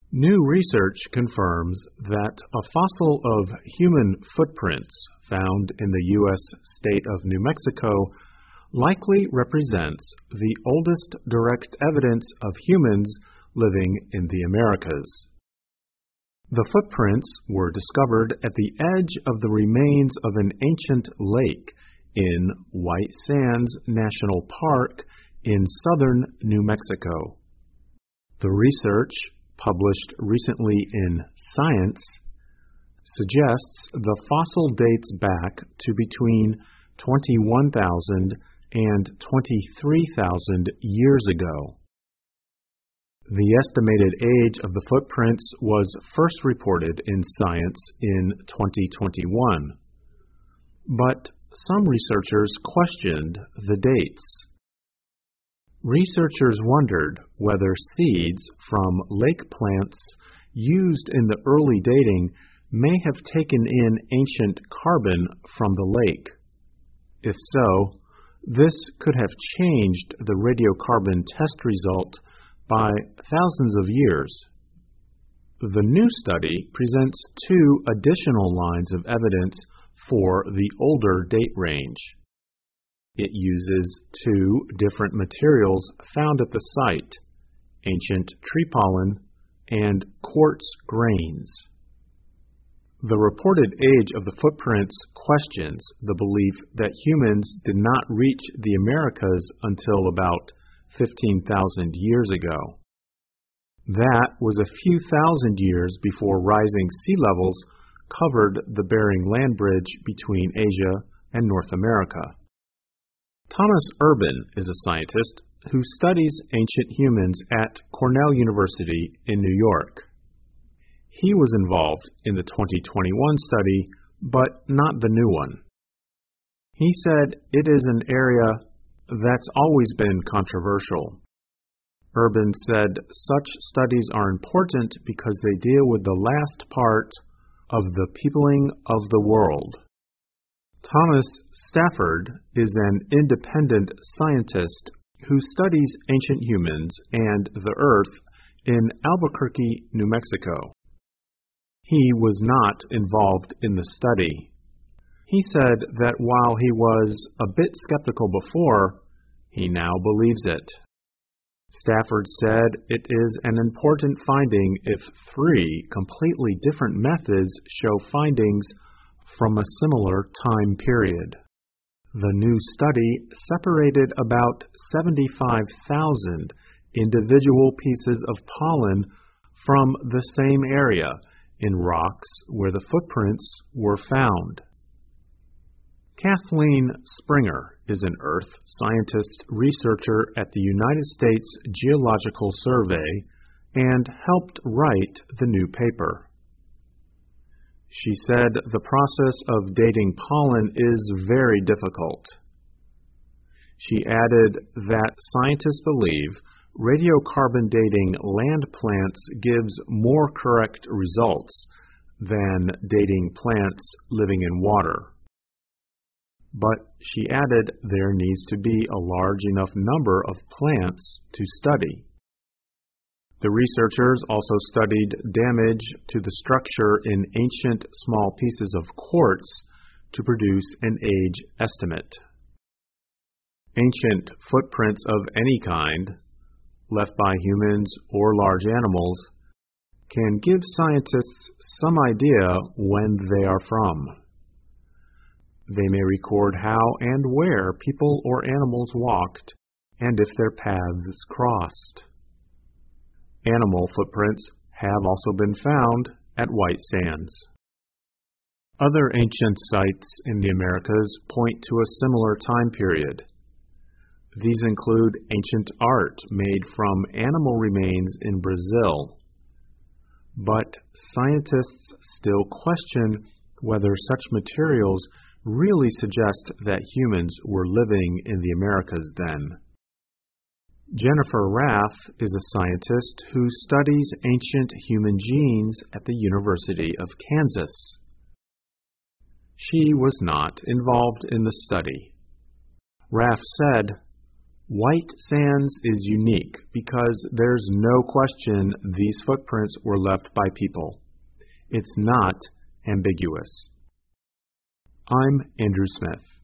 New research confirms that a fossil of human footprints found in the U.S. state of New Mexico likely represents the oldest direct evidence of humans living in the Americas. The footprints were discovered at the edge of the remains of an ancient lake in White Sands National Park in southern New Mexico. The research, published recently in Science, suggests the fossil dates back to between 21,000 and 23,000 years ago. The estimated age of the footprints was first reported in Science in 2021, but some researchers questioned the dates. Researchers wondered whether seeds from lake plants used in the early dating may have taken in ancient carbon from the lake. If so, this could have changed the radiocarbon test result by thousands of years. The new study presents two additional lines of evidence for the older date range. It uses two different materials found at the site, ancient tree pollen and quartz grains. The reported age of the footprints questions the belief that humans did not reach the Americas until about 15,000 years ago. That was a few thousand years before rising sea levels covered the Bering Land Bridge between Asia and North America. Thomas Urban is a scientist who studies ancient humans at Cornell University in New York. He was involved in the 2021 study, but not the new one. He said it is an area that's always been controversial. Urban said such studies are important because they deal with the last part of the peopling of the world. Thomas Stafford is an independent scientist who studies ancient humans and the Earth in Albuquerque, New Mexico. He was not involved in the study. He said that while he was a bit skeptical before, he now believes it. Stafford said it is an important finding if three completely different methods show findings from a similar time period. The new study separated about 75,000 individual pieces of pollen from the same area in rocks where the footprints were found. Kathleen Springer is an earth scientist researcher at the United States Geological Survey and helped write the new paper. She said the process of dating pollen is very difficult. She added that scientists believe radiocarbon dating land plants gives more correct results than dating plants living in water. But she added there needs to be a large enough number of plants to study. The researchers also studied damage to the structure in ancient small pieces of quartz to produce an age estimate. Ancient footprints of any kind, left by humans or large animals, can give scientists some idea when they are from. They may record how and where people or animals walked and if their paths crossed. Animal footprints have also been found at White Sands. Other ancient sites in the Americas point to a similar time period. These include ancient art made from animal remains in Brazil. But scientists still question whether such materials really suggest that humans were living in the Americas then. Jennifer Raff is a scientist who studies ancient human genes at the University of Kansas. She was not involved in the study. Raff said, White Sands is unique because there's no question these footprints were left by people. It's not ambiguous. I'm Andrew Smith.